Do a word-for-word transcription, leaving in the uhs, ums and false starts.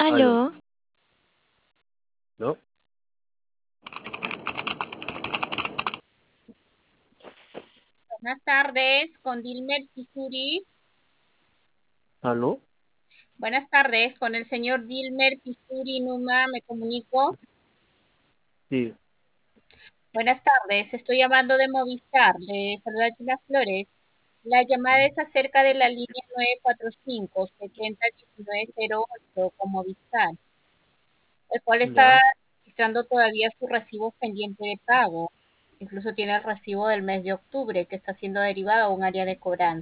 Aló, Aló, ¿no? Buenas tardes, con Dilmer Pisuri. ¿Aló? Buenas tardes, con el señor Dilmer Pisuri Numa, me comunico. Sí, Buenas tardes, estoy llamando de Movistar, de Salvatina Flores. La llamada es acerca de la línea nueve cuatro cinco, setenta diecinueve cero ocho con Movistar, el cual está ya. registrando todavía su recibo pendiente de pago. Incluso tiene el recibo del mes de octubre que está siendo derivado a un área de cobranza.